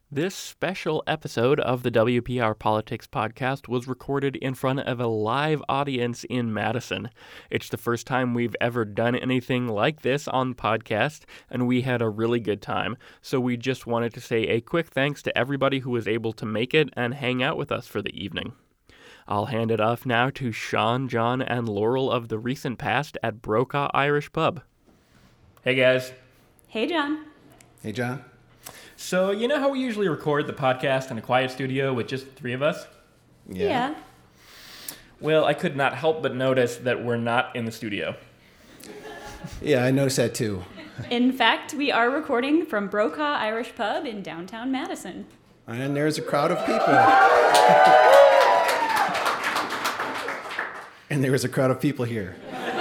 This special episode of the WPR Politics Podcast was recorded in front of a live audience in Madison. It's the first time we've ever done anything like this on the podcast, and we had a really good time. So we just wanted to say a quick thanks to everybody who was able to make it and hang out with us for the evening. I'll hand it off now to Sean, John, and Laurel of the recent past at Brokaw Irish Pub. Hey guys. Hey John. Hey John. So, you know how we usually record the podcast in a quiet studio with just the three of us? Yeah. Well, I could not help but notice that we're not in the studio. Yeah, I noticed that too. In fact, we are recording from Brokaw Irish Pub in downtown Madison. And there's a crowd of people. And there is a crowd of people here.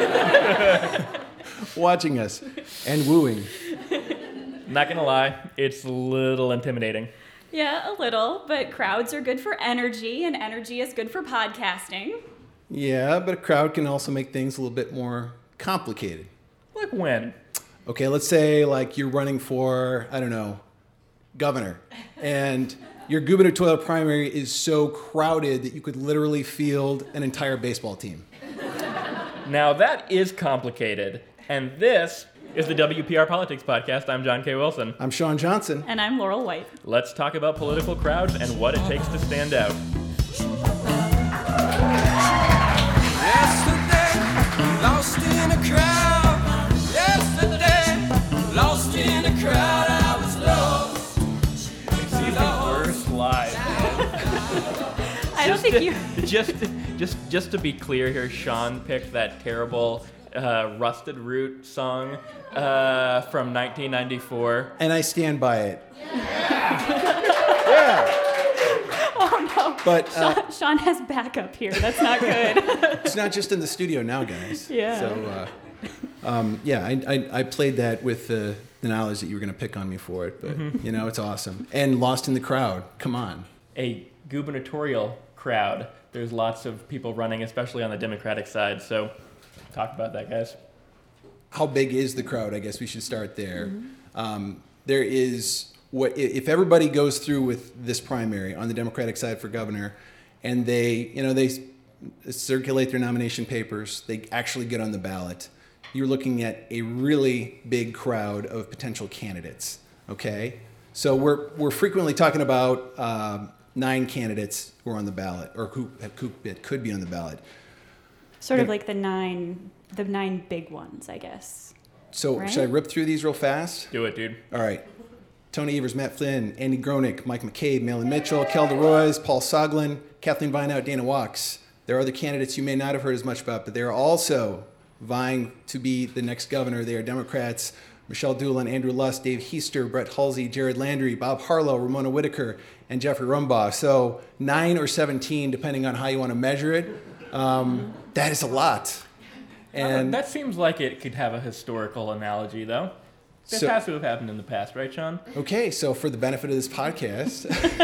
Watching us and wooing. Not gonna lie, it's a little intimidating. Yeah, a little, but crowds are good for energy, and energy is good for podcasting. Yeah, but a crowd can also make things a little bit more complicated. Like when? Okay, let's say like you're running for, I don't know, governor, and your gubernatorial primary is so crowded that you could literally field an entire baseball team. Now that is complicated, and this is the WPR Politics Podcast. I'm John K. Wilson. I'm Sean Johnson. And I'm Laurel White. Let's talk about political crowds and what it takes to stand out. Yesterday, lost in a crowd. Yesterday, lost in a crowd. I was lost. It's even worse live. I don't think you... Just to be clear here, Sean picked that terrible Rusted Root song from 1994. And I stand by it. Yeah. Oh no. But Sean has backup here. That's not good. it's not just in the studio now, guys. Yeah. So, I played that with the knowledge that you were going to pick on me for it, but, you know, it's awesome. And Lost in the Crowd, come on. A gubernatorial crowd. There's lots of people running, especially on the Democratic side, so talk about that, guys. How big is the crowd? I guess we should start there. There is, if everybody goes through with this primary on the Democratic side for governor, and they circulate their nomination papers, they actually get on the ballot, you're looking at a really big crowd of potential candidates. Okay, so we're frequently talking about 9 candidates who are on the ballot, or who could be on the ballot. Sort of like the nine big ones, I guess. So right? Should I rip through these real fast? Do it, dude. All right. Tony Evers, Matt Flynn, Andy Gronick, Mike McCabe, Malin Mitchell, Kel DeRoy, Paul Soglin, Kathleen Vineout, Dana Walks. There are other candidates you may not have heard as much about, but they are also vying to be the next governor. They are Democrats: Michelle Doolin, Andrew Lusk, Dave Heister, Brett Halsey, Jared Landry, Bob Harlow, Ramona Whitaker, and Jeffrey Rumbaugh. So 9 or 17, depending on how you want to measure it. That is a lot. And that seems like it could have a historical analogy, though. This has to have happened in the past, right, Sean? Okay, so for the benefit of this podcast,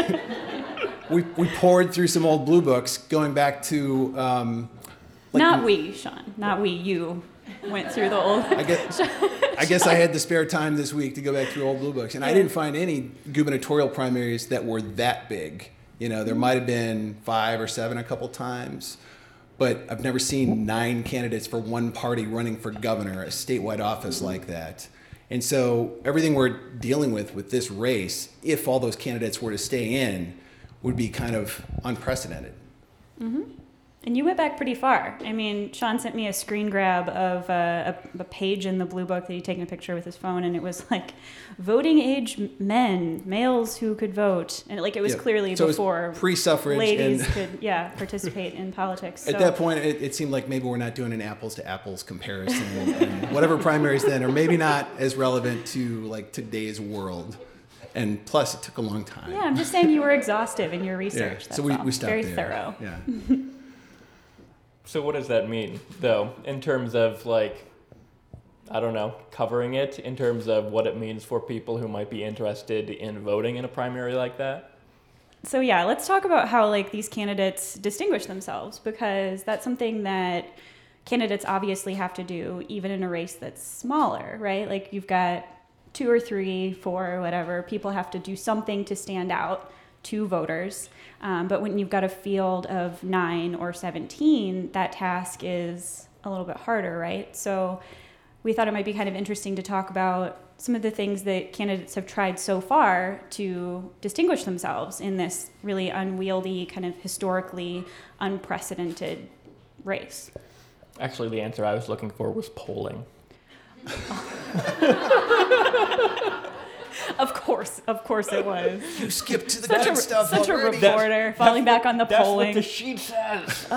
we poured through some old blue books going back to... Not we, Sean. Not we. You went through the old... I guess I had the spare time this week to go back through old blue books, and I didn't find any gubernatorial primaries that were that big. You know, there might have been 5 or 7 a couple times, but I've never seen 9 candidates for one party running for governor, a statewide office like that. And so everything we're dealing with this race, if all those candidates were to stay in, would be kind of unprecedented. Mm-hmm. And you went back pretty far. I mean, Sean sent me a screen grab of a page in the blue book that he'd taken a picture with his phone, and it was like voting age men, males who could vote. And it was clearly so before pre-suffrage ladies could participate in politics. At that point, it seemed like maybe we're not doing an apples to apples comparison. And whatever primaries then are maybe not as relevant to like today's world. And plus, it took a long time. Yeah, I'm just saying you were exhaustive in your research. Yeah. That's So we stopped very there. thorough. Yeah. So what does that mean, though, in terms of, like, I don't know, covering it, in terms of what it means for people who might be interested in voting in a primary like that? So yeah, let's talk about how these candidates distinguish themselves, because that's something that candidates obviously have to do even in a race that's smaller, right? Like you've got 2 or 3, 4, whatever, people have to do something to stand out to voters. But when you've got a field of 9 or 17, that task is a little bit harder, right? So we thought it might be kind of interesting to talk about some of the things that candidates have tried so far to distinguish themselves in this really unwieldy, kind of historically unprecedented race. Actually, the answer I was looking for was polling. Of course it was. You skipped to the good stuff Such already. a reporter falling back on the polling. That's what the sheet says.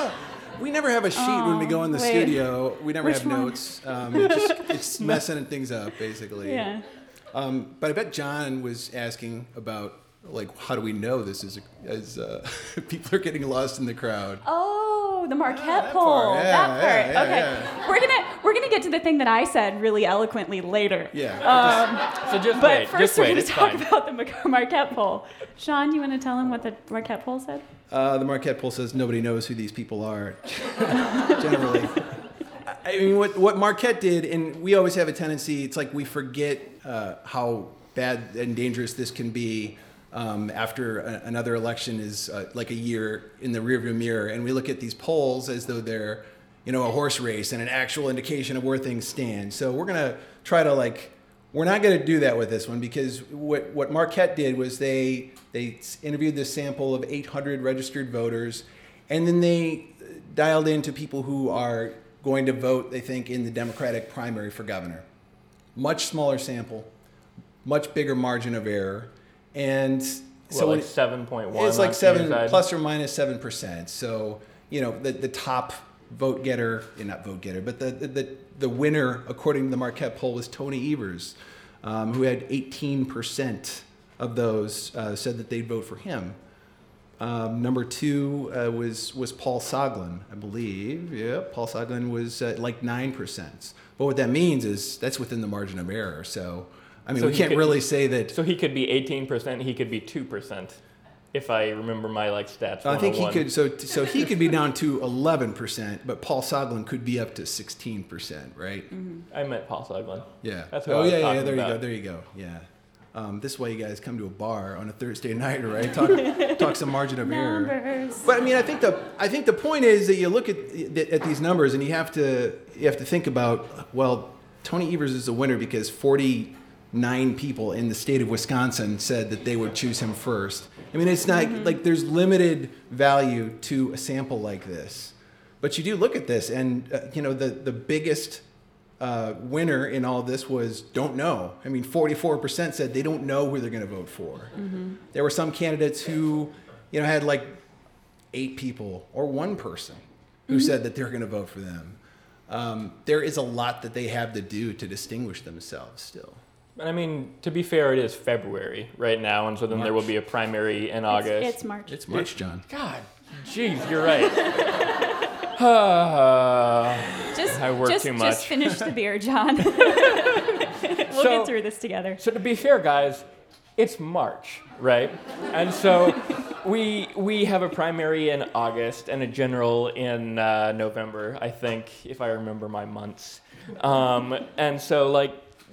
We never have a sheet when we go in the studio. We never have one? notes. It's messing things up, basically. Yeah. But I bet John was asking about, like, how do we know this is as people are getting lost in the crowd? Oh, the Marquette that poll. part. That part. Yeah, Okay. yeah. We're gonna get to the thing that I said really eloquently later. Yeah. So just But wait. first Just we're wait. gonna It's talk fine. about the Marquette poll. Sean, do you want to tell him what the Marquette poll said? The Marquette poll says nobody knows who these people are, generally. I mean, what Marquette did, and we always have a tendency, it's like we forget how bad and dangerous this can be after another election is like a year in the rearview mirror, and we look at these polls as though they're, a horse race and an actual indication of where things stand. So we're going to try to we're not going to do that with this one, because what Marquette did was they interviewed this sample of 800 registered voters, and then they dialed into people who are going to vote, they think, in the Democratic primary for governor. Much smaller sample, much bigger margin of error, and So like 7.1. it's like on plus or minus 7%. So the top vote getter, not vote getter, but the winner according to the Marquette poll was Tony Evers, who had 18% of those said that they'd vote for him. Number 2 was Paul Soglin, I believe. Yeah, Paul Soglin was like 9%. But what that means is that's within the margin of error. So I mean, we can't really say that. So he could be 18%. He could be 2%. If I remember my stats. I think he 101. could. So he could be down to 11%, but Paul Soglin could be up to 16%, right? Mm-hmm. I meant Paul Soglin. Yeah. That's who I was talking There about. you go. There you go. Yeah. This is why you guys come to a bar on a Thursday night, right? Talk some margin of error. Numbers. But I mean, I think the point is that you look at these numbers and you have to think about, well, Tony Evers is a winner because 49 people in the state of Wisconsin said that they would choose him first. I mean, it's not like there's limited value to a sample like this. But you do look at this, and the biggest winner in all this was don't know. I mean, 44% said they don't know who they're going to vote for. Mm-hmm. There were some candidates who, had like 8 people or 1 person who said that they're going to vote for them. There is a lot that they have to do to distinguish themselves still. I mean, to be fair, it is February right now, and so then there will be a primary in August. It's March. It's March, John. God, jeez, you're right. I work too much. Just finish the beer, John. We'll get through this together. So to be fair, guys, it's March, right? And so we have a primary in August and a general in November, I think, if I remember my months. And so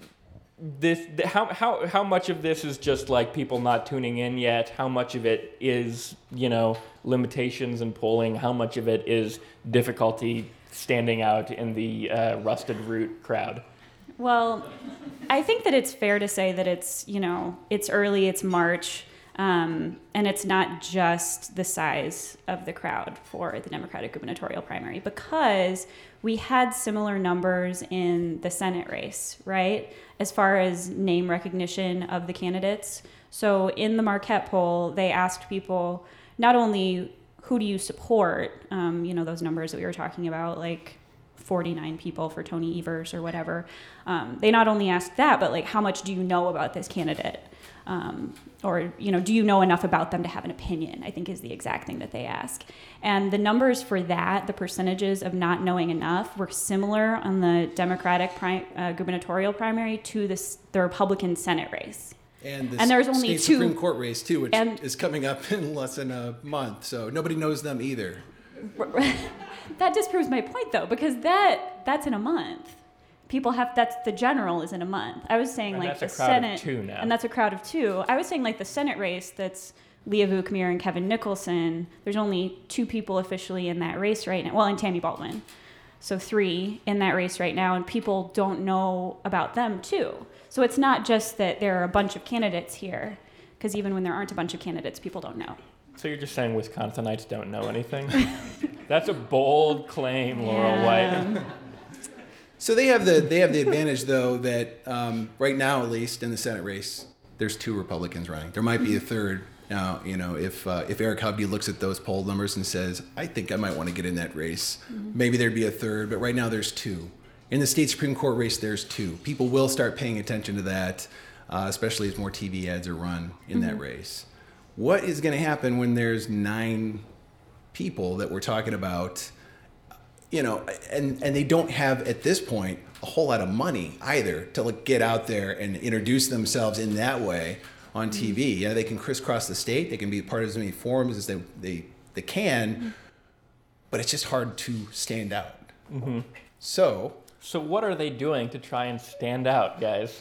how much of this is just like people not tuning in yet? How much of it is, limitations in polling? How much of it is difficulty standing out in the rusted root crowd? Well, I think that it's fair to say that it's early, it's March, and it's not just the size of the crowd for the Democratic gubernatorial primary, because we had similar numbers in the Senate race, right? As far as name recognition of the candidates. So in the Marquette poll, they asked people not only who do you support, those numbers that we were talking about, like 49 people for Tony Evers or whatever. They not only asked that, but how much do you know about this candidate? Or do you know enough about them to have an opinion, I think is the exact thing that they ask. And the numbers for that, the percentages of not knowing enough, were similar on the Democratic gubernatorial primary to the Republican Senate race. And there's only state 2. Supreme Court race, too, which is coming up in less than a month. So nobody knows them either. That disproves my point, though, because that's in a month. people have, that's the general is in a month. I was saying And like that's the a crowd of Senate, two now. and that's a crowd of 2. I was saying like the Senate race that's Leah Vukmir and Kevin Nicholson. There's only 2 people officially in that race right now. Well, and Tammy Baldwin. So 3 in that race right now, and people don't know about them too. So it's not just that there are a bunch of candidates here, because even when there aren't a bunch of candidates, people don't know. So you're just saying Wisconsinites don't know anything? That's a bold claim, Laurel White. So they have the advantage though that right now, at least in the Senate race, there's 2 Republicans running. There might be a third. Now, if Eric Hovde looks at those poll numbers and says, I think I might want to get in that race, maybe there'd be a third, but right now there's 2. In the state Supreme Court race, there's 2. People will start paying attention to that, especially as more TV ads are run in that race. What is going to happen when there's 9 people that we're talking about, and they don't have, at this point, a whole lot of money either to get out there and introduce themselves in that way on TV. Yeah, they can crisscross the state. They can be part of as many forums as they can, but it's just hard to stand out. So what are they doing to try and stand out, guys?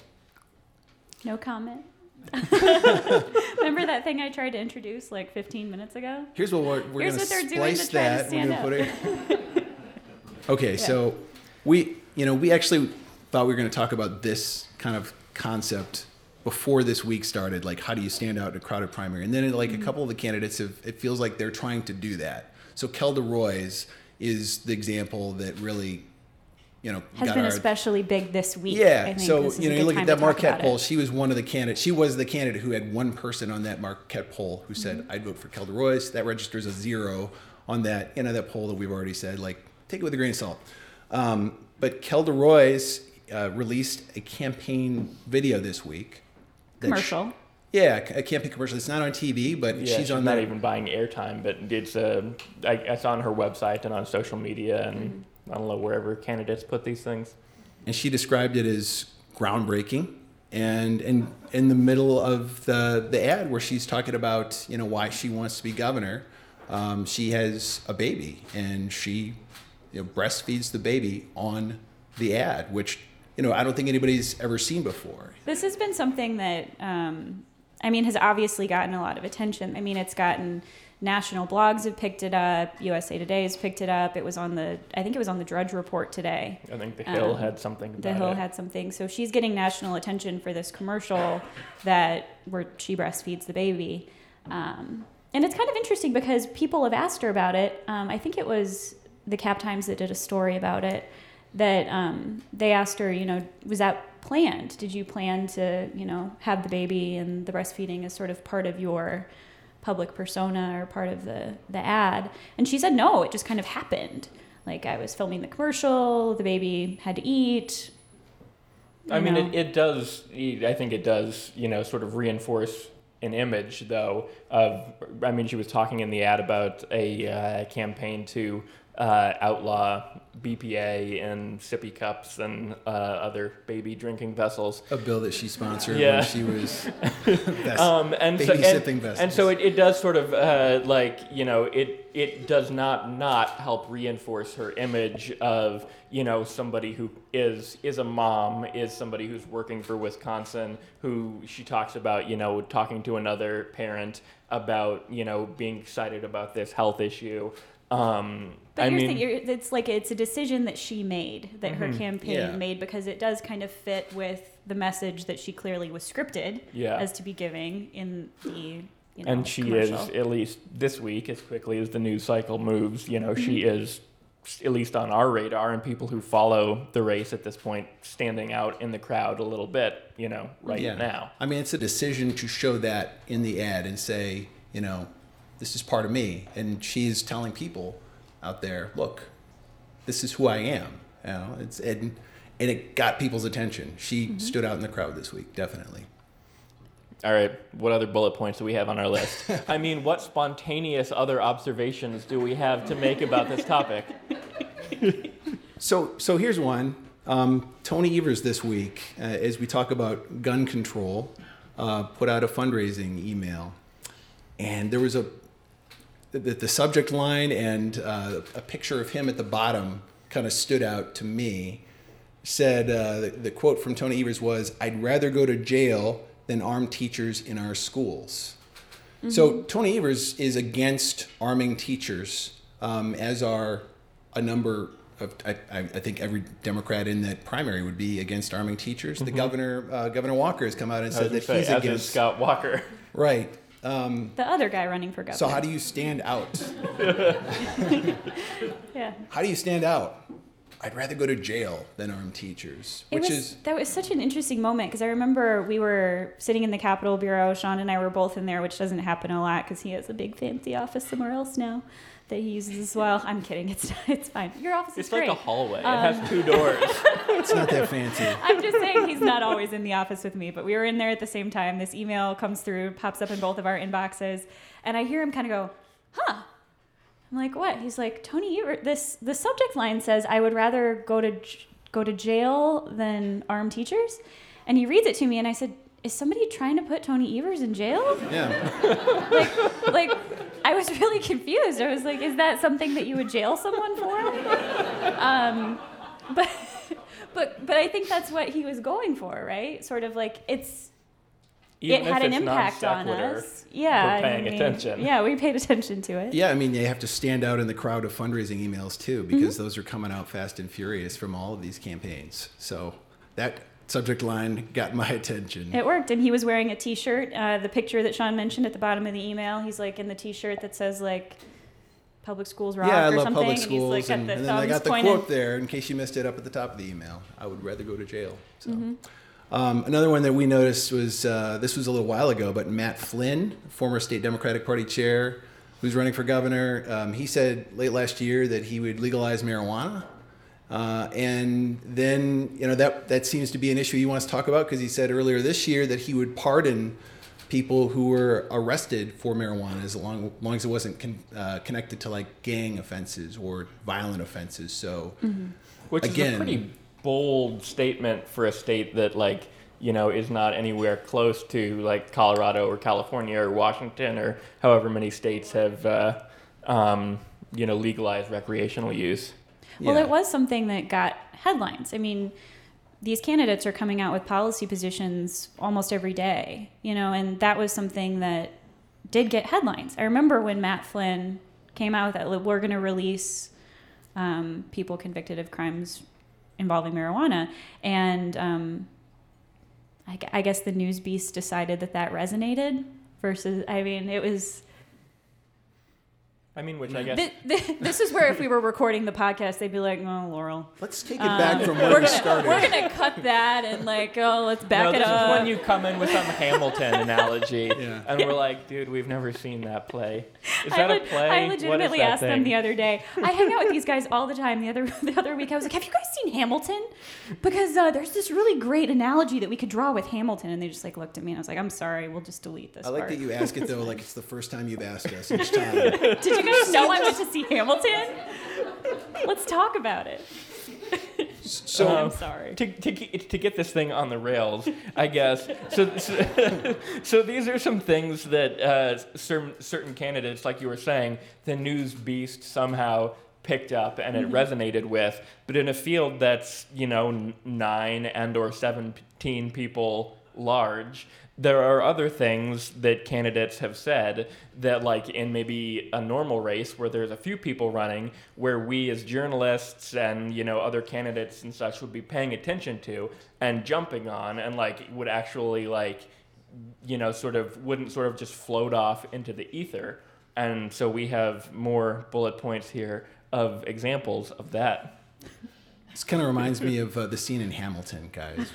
No comment. Remember that thing I tried to introduce like 15 minutes ago? here's what we're going to splice that. We're going to put it. Okay, so we actually thought we were going to talk about this kind of concept before this week started, like how do you stand out in a crowded primary? And then a couple of the candidates it feels like they're trying to do that. So Kelda Roys is the example that really, has been especially big this week. Yeah. I think So, this is you a good look time at that to talk Marquette about poll. it. She was one of the candidates. She was the candidate who had 1 person on that Marquette poll who said, I'd vote for Kelda Roys. That registers a 0 on that, that poll that we've already said, take it with a grain of salt. But Kelda Roys released a campaign video this week. Commercial. A campaign commercial. It's not on TV, but she's on not there. even buying airtime, but it's on her website and on social media and I don't know, wherever candidates put these things. And she described it as groundbreaking. And in the middle of the ad where she's talking about, why she wants to be governor, she has a baby and she breastfeeds the baby on the ad, which, I don't think anybody's ever seen before. This has been something that, has obviously gotten a lot of attention. It's gotten national blogs have picked it up. USA Today has picked it up. I think it was on the Drudge Report today. I think The Hill had something about it. The Hill had something. So she's getting national attention for this commercial where she breastfeeds the baby. And it's kind of interesting because people have asked her about it. I think it was the Cap Times that did a story about it, that they asked her, was that planned? Did you plan to, have the baby and the breastfeeding as sort of part of your public persona or part of the ad? And she said, no, it just kind of happened. I was filming the commercial, the baby had to eat. It does, I think it does, sort of reinforce an image, though, of, she was talking in the ad about a campaign to outlaw BPA and sippy cups and other baby drinking vessels. A bill that she sponsored when she was sipping vessels. And so it does sort of it does not help reinforce her image of somebody who is a mom, is somebody who's working for Wisconsin, who she talks about talking to another parent about being excited about this health issue. But here's the thing, it's a decision that she made, that her campaign made, because it does kind of fit with the message that she clearly was scripted as to be giving in the and she commercial. Is, at least this week, as quickly as the news cycle moves, she is, at least on our radar and people who follow the race at this point, standing out in the crowd a little bit, now. It's a decision to show that in the ad and say, this is part of me. And she's telling people out there, look, this is who I am. And it got people's attention. She stood out in the crowd this week, definitely. All right, what other bullet points do we have on our list? What spontaneous other observations do we have to make about this topic? So here's one. Tony Evers this week, as we talk about gun control, put out a fundraising email. And there was the subject line and a picture of him at the bottom kind of stood out to me said, the quote from Tony Evers was, "I'd rather go to jail than arm teachers in our schools." Mm-hmm. So Tony Evers is against arming teachers, as are a number of, I think every Democrat in that primary would be against arming teachers. Mm-hmm. The Governor Walker has come out and said that he's against. Scott Walker. Right. The other guy running for governor. So how do you stand out? Yeah. How do you stand out? I'd rather go to jail than arm teachers. That was such an interesting moment, because I remember we were sitting in the Capitol Bureau. Sean and I were both in there, which doesn't happen a lot because he has a big fancy office somewhere else now that he uses as well. I'm kidding. It's fine. Your office is great. It's like a hallway. It has 2 doors. It's not that fancy. I'm just saying he's not always in the office with me, but we were in there at the same time. This email comes through, pops up in both of our inboxes, and I hear him kind of go, huh. I'm like, what? He's like, Tony Evers, the subject line says, "I would rather go to jail than arm teachers." And he reads it to me, and I said, is somebody trying to put Tony Evers in jail? Yeah. like I was really confused. I was like, is that something that you would jail someone for? But I think that's what he was going for, right? Sort of like it had an impact on us. Yeah, we're paying attention. Yeah, we paid attention to it. Yeah, I mean, you have to stand out in the crowd of fundraising emails too, because those are coming out fast and furious from all of these campaigns. So that subject line got my attention. It worked, and he was wearing a T-shirt. The picture that Sean mentioned at the bottom of the email, he's like in the T-shirt that says like "Public Schools Rock" I or love something. public schools, and he's like and got the then I got the pointed. quote there in case you missed it up at the top of the email. I would rather go to jail. So. Another one that we noticed was, this was a little while ago, but Matt Flynn, former state Democratic Party chair, who's running for governor, he said late last year that he would legalize marijuana. And then, that seems to be an issue he wants to talk about, because he said earlier this year that he would pardon people who were arrested for marijuana as long as it wasn't connected to like gang offenses or violent offenses. So, which is a pretty bold statement for a state that is not anywhere close to like Colorado or California or Washington or however many states have legalized recreational use. Well, it was something that got headlines. I mean, these candidates are coming out with policy positions almost every day, and that was something that did get headlines. I remember when Matt Flynn came out with that, we're going to release people convicted of crimes involving marijuana, and I guess the news beast decided that resonated versus, it was... which I guess... This is where if we were recording the podcast, they'd be like, oh, Laurel. Let's take it back from where we started. We're going to cut that and let's back it up. This is when you come in with some Hamilton analogy, and we're like, dude, we've never seen that play. Is that a play? I legitimately asked them the other day. I hang out with these guys all the time. The other week, I was like, have you guys seen Hamilton? Because there's this really great analogy that we could draw with Hamilton. And they just looked at me, and I was like, I'm sorry, we'll just delete this I like part. that you ask it, though, like it's the first time you've asked us each time. Did you guys know I went to see Hamilton? Let's talk about it. So I'm sorry. To get this thing on the rails, I guess. So these are some things that certain candidates, like you were saying, the news beast somehow picked up and it resonated with. But in a field that's 9 and or 17 people large, there are other things that candidates have said that, like in maybe a normal race where there's a few people running, where we as journalists and other candidates and such would be paying attention to and jumping on, and would actually wouldn't just float off into the ether. And so we have more bullet points here of examples of that. This kind of reminds me of the scene in Hamilton, guys.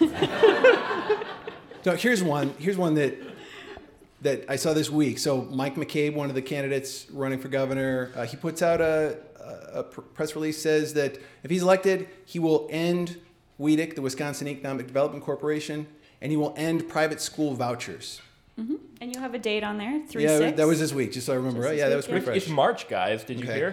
So here's one that I saw this week. So Mike McCabe, one of the candidates running for governor, he puts out a press release, says that if he's elected, he will end WEDC, the Wisconsin Economic Development Corporation, and he will end private school vouchers. Mm-hmm. And you'll have a date on there, 3/6. Yeah, that was this week, just so I remember. Right? Yeah, that was pretty fresh. It's March, guys. Did you hear?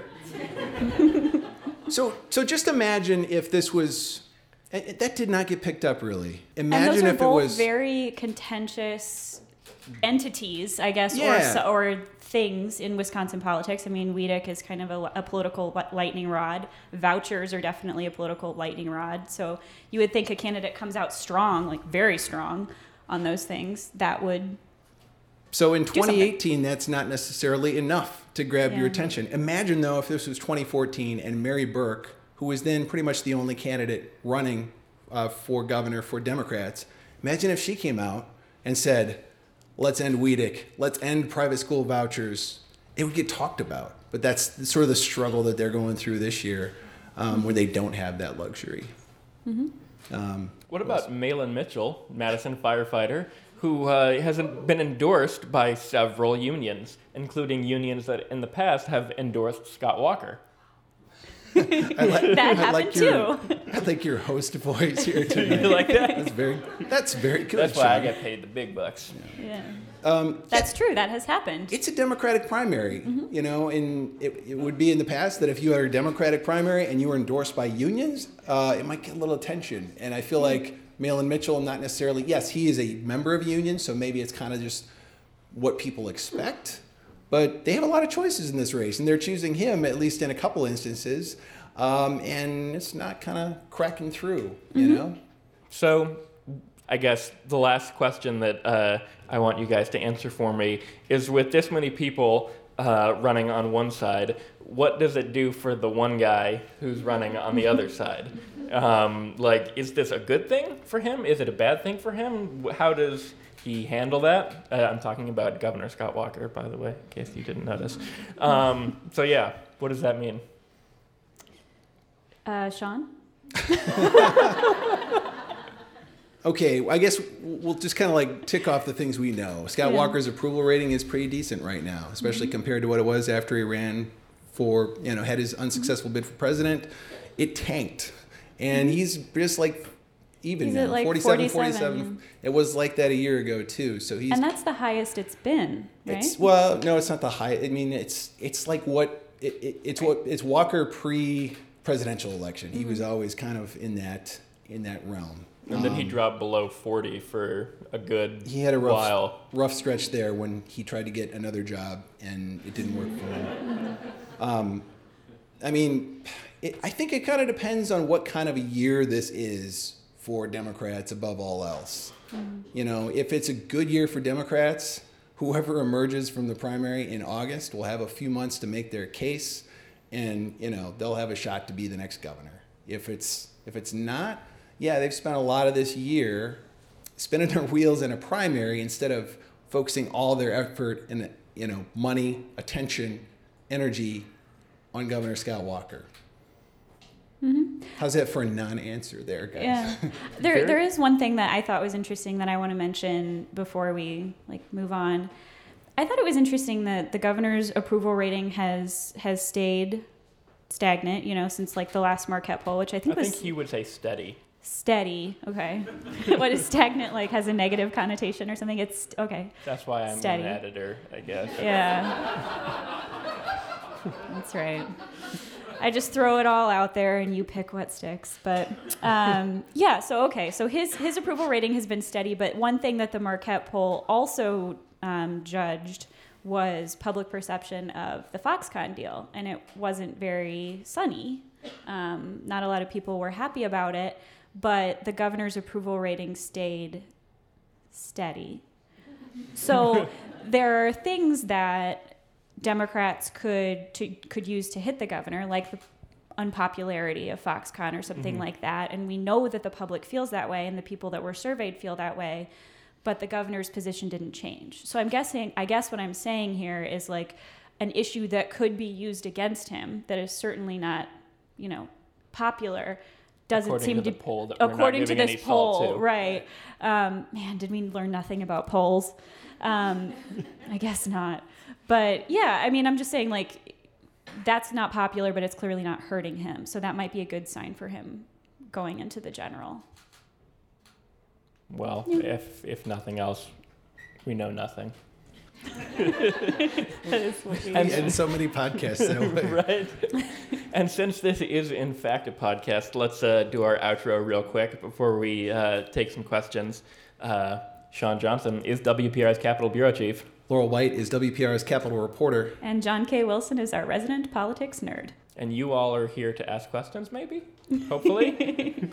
So just imagine if this was... That did not get picked up, really. Imagine and those are if both it was very contentious entities, I guess, Yeah. or things in Wisconsin politics. I mean, Weedick is kind of a political lightning rod. Vouchers are definitely a political lightning rod. So you would think a candidate comes out strong, like very strong on those things, that would... So in something. 2018, that's not necessarily enough to grab your Yeah. attention. Imagine, though, if this was 2014 and Mary Burke, who was then pretty much the only candidate running for governor for Democrats, imagine if she came out and said, let's end Weedick, let's end private school vouchers. It would get talked about. But that's sort of the struggle that they're going through this year, where they don't have that luxury. What about Malin Mitchell, Madison firefighter, who hasn't been endorsed by several unions, including unions that in the past have endorsed Scott Walker? That happened too. I like your host voice here tonight. You like that? That's very good. That's why I Sean. get paid the big bucks. Yeah. That's true. That has happened. It's a Democratic primary, you know, and it would be in the past that if you had a Democratic primary and you were endorsed by unions, it might get a little attention. And I feel like Malin Mitchell, not necessarily, yes, he is a member of a union, so maybe it's kind of just what people expect. But they have a lot of choices in this race, and they're choosing him, at least in a couple instances, and it's not kind of cracking through, you know? So I guess the last question that I want you guys to answer for me is, with this many people running on one side, what does it do for the one guy who's running on the other side? Like, is this a good thing for him? Is it a bad thing for him? How does he handle that? I'm talking about Governor Scott Walker, by the way, in case you didn't notice. So yeah, what does that mean? Sean? Okay, I guess we'll just kind of like tick off the things we know. Scott Yeah. Walker's approval rating is pretty decent right now, especially compared to what it was after he ran for, you know, had his unsuccessful bid for president. It tanked. And he's just like even He's now, at, like, 47, 47. 47. It was like that a year ago too. So he's And that's the highest it's been, right? It's well, no, it's not the high. I mean, it's like what it's Walker pre-presidential election. He was always kind of in that realm. And then he dropped below 40 for a good He had a while. rough stretch there when he tried to get another job and it didn't work for him. I mean, I think it kind of depends on what kind of a year this is for Democrats above all else. You know, if it's a good year for Democrats, whoever emerges from the primary in August will have a few months to make their case, and, you know, they'll have a shot to be the next governor. If it's not, yeah, they've spent a lot of this year spinning their wheels in a primary instead of focusing all their effort and, you know, money, attention, energy on Governor Scott Walker. How's that for a non-answer there, guys? Yeah. There is one thing that I thought was interesting that I want to mention before we move on. I thought it was interesting that the governor's approval rating has stayed stagnant, you know, since like the last Marquette poll, which I think was he would say steady. steady. Okay. What is stagnant like? Has a negative connotation or something? It's okay. That's why I'm Steady. an editor, I guess. Yeah. That's right. I just throw it all out there and you pick what sticks. But yeah, so okay. So his approval rating has been steady, but one thing that the Marquette poll also judged was public perception of the Foxconn deal, and it wasn't very sunny. Not a lot of people were happy about it, but the governor's approval rating stayed steady. So there are things that Democrats could use to hit the governor, like the unpopularity of Foxconn or something like that. And we know that the public feels that way and the people that were surveyed feel that way, but the governor's position didn't change. So I guess what I'm saying here is like an issue that could be used against him that is certainly not, you know, popular, doesn't According seem to the to poll that we're not according to giving this any fault poll, to. right? Man, did we learn nothing about polls? I guess not. But yeah, I mean, I'm just saying, like, that's not popular, but it's clearly not hurting him. So that might be a good sign for him going into the general. Well, if nothing else, we know nothing. That is what we And so many podcasts that way. Right? And since this is, in fact, a podcast, let's do our outro real quick before we take some questions. Sean Johnson is WPR's Capitol Bureau Chief. Laurel White is WPR's Capitol Reporter. And John K. Wilson is our resident politics nerd. And you all are here to ask questions, maybe? Hopefully?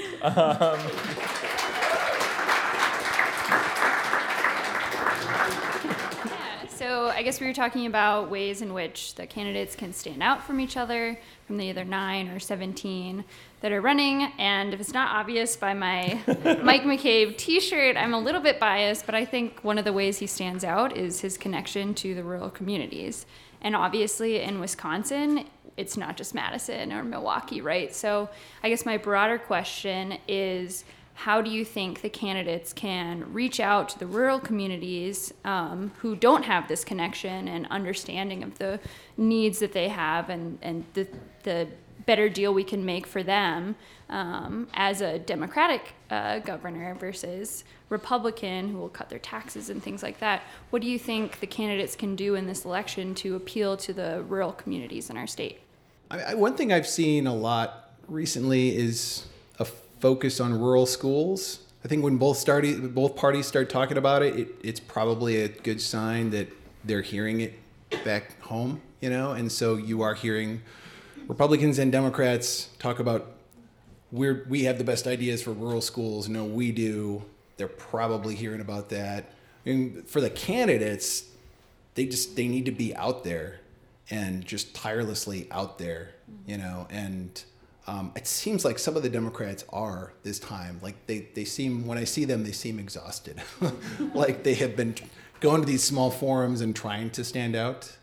So I guess we were talking about ways in which the candidates can stand out from each other, from the either 9 or 17 that are running. And if it's not obvious by my Mike McCabe t-shirt, I'm a little bit biased, but I think one of the ways he stands out is his connection to the rural communities. And obviously in Wisconsin, it's not just Madison or Milwaukee, right? So I guess my broader question is, how do you think the candidates can reach out to the rural communities who don't have this connection and understanding of the needs that they have and the better deal we can make for them as a Democratic governor versus Republican who will cut their taxes and things like that? What do you think the candidates can do in this election to appeal to the rural communities in our state? One thing I've seen a lot recently is a focus on rural schools. I think when both parties start talking about it, it's probably a good sign that they're hearing it back home, you know? And so you are hearing Republicans and Democrats talk about we have the best ideas for rural schools. No, we do. They're probably hearing about that. And for the candidates, they need to be out there and just tirelessly out there, you know, and it seems like some of the Democrats are this time. Like they seem, when I see them, they seem exhausted. Like they have been going to these small forums and trying to stand out.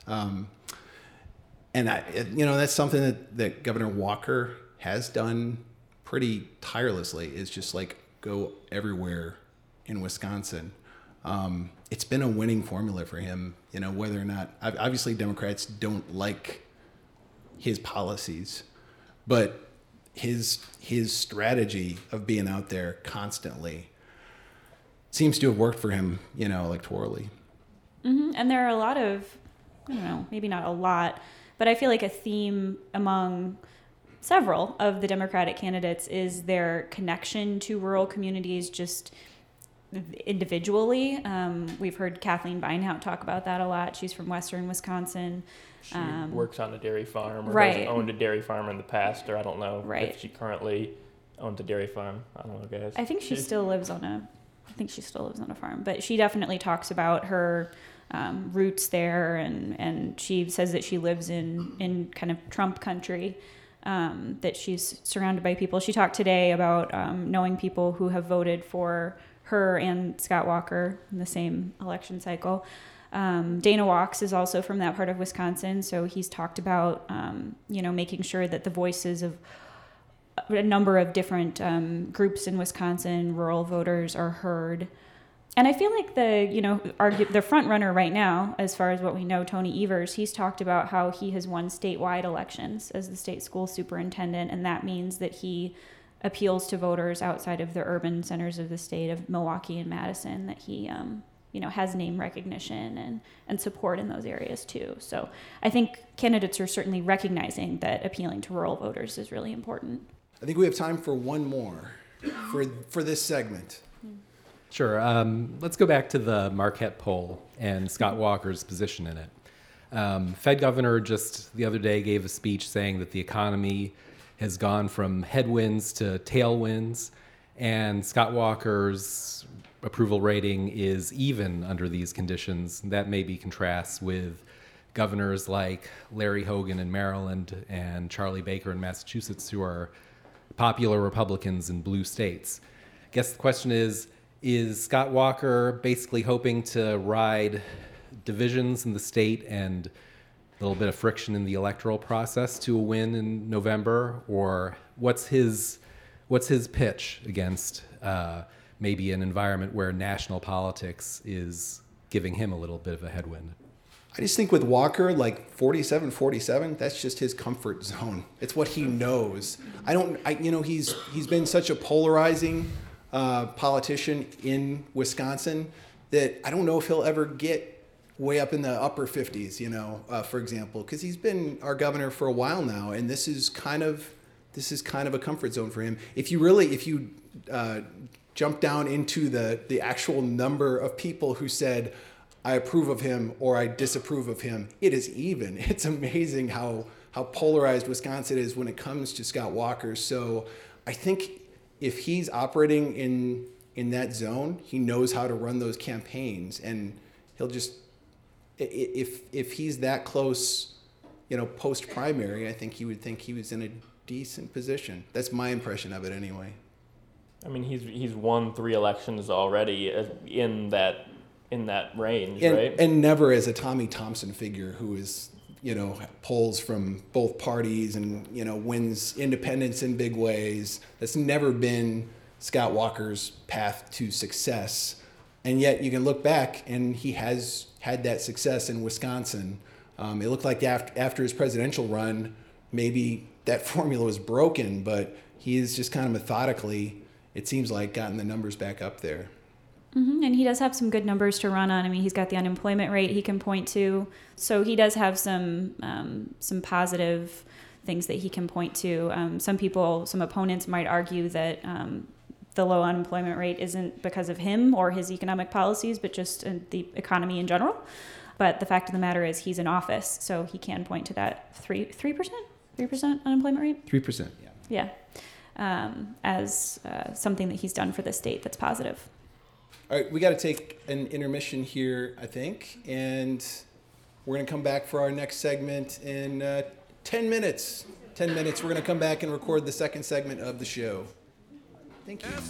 And that's something that Governor Walker has done pretty tirelessly, is just like go everywhere in Wisconsin. It's been a winning formula for him, you know, whether or not, obviously Democrats don't like his policies, but his strategy of being out there constantly seems to have worked for him, you know, electorally. Mm-hmm. And there are a lot of, I don't know, maybe not a lot, but I feel like a theme among several of the Democratic candidates is their connection to rural communities just individually. We've heard Kathleen Beinhout talk about that a lot. She's from Western Wisconsin. She works on a dairy farm, or right. has owned a dairy farm in the past, or I don't know right. if she currently owns a dairy farm. I don't know, guys. I think she still lives on a farm, but she definitely talks about her roots there, and she says that she lives in kind of Trump country, that she's surrounded by people. She talked today about knowing people who have voted for her and Scott Walker in the same election cycle. Dana Walks is also from that part of Wisconsin, so he's talked about making sure that the voices of a number of different groups in Wisconsin, rural voters, are heard. And I feel like the front runner right now, as far as what we know, Tony Evers, he's talked about how he has won statewide elections as the state school superintendent, and that means that he appeals to voters outside of the urban centers of the state of Milwaukee and Madison, that he has name recognition and support in those areas too. So I think candidates are certainly recognizing that appealing to rural voters is really important. I think we have time for one more for this segment. Sure. Let's go back to the Marquette poll and Scott Walker's position in it. Fed governor just the other day gave a speech saying that the economy has gone from headwinds to tailwinds, and Scott Walker's approval rating is even under these conditions. That maybe contrasts with governors like Larry Hogan in Maryland and Charlie Baker in Massachusetts, who are popular Republicans in blue states. I guess the question is Scott Walker basically hoping to ride divisions in the state and a little bit of friction in the electoral process to a win in November? Or what's his pitch against maybe an environment where national politics is giving him a little bit of a headwind? I just think with Walker, like 47-47, that's just his comfort zone. It's what he knows. He's been such a polarizing politician in Wisconsin that I don't know if he'll ever get way up in the upper 50s, for example, because he's been our governor for a while now, and this is kind of a comfort zone for him. If you jump down into the actual number of people who said, I approve of him or I disapprove of him, it is even. It's amazing how polarized Wisconsin is when it comes to Scott Walker. So I think if he's operating in that zone, he knows how to run those campaigns, and he'll just, if he's that close, post primary, I think he would think he was in a decent position. That's my impression of it anyway. I mean, he's won 3 elections already in that range, right? And never as a Tommy Thompson figure who is, polls from both parties and, wins independents in big ways. That's never been Scott Walker's path to success. And yet you can look back and he has had that success in Wisconsin. It looked like after his presidential run, maybe that formula was broken, but he is just kind of methodically, it seems like, gotten the numbers back up there. Mm-hmm. And he does have some good numbers to run on. I mean, he's got the unemployment rate he can point to. So he does have some positive things that he can point to. Some opponents might argue that the low unemployment rate isn't because of him or his economic policies, but just the economy in general. But the fact of the matter is he's in office, so he can point to that 3% unemployment rate? 3%, yeah. Yeah, as something that he's done for the state that's positive. All right, we got to take an intermission here, I think, and we're going to come back for our next segment in 10 minutes. 10 minutes, we're going to come back and record the second segment of the show. Thank you.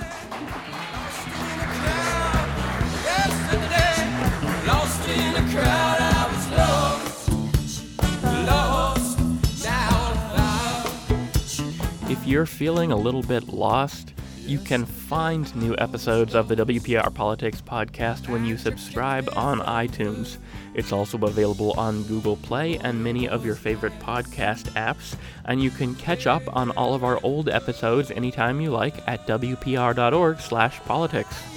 Yesterday, lost in a crowd, I was lost, now found. If you're feeling a little bit lost, you can find new episodes of the WPR Politics podcast when you subscribe on iTunes. It's also available on Google Play and many of your favorite podcast apps, and you can catch up on all of our old episodes anytime you like at wpr.org/politics.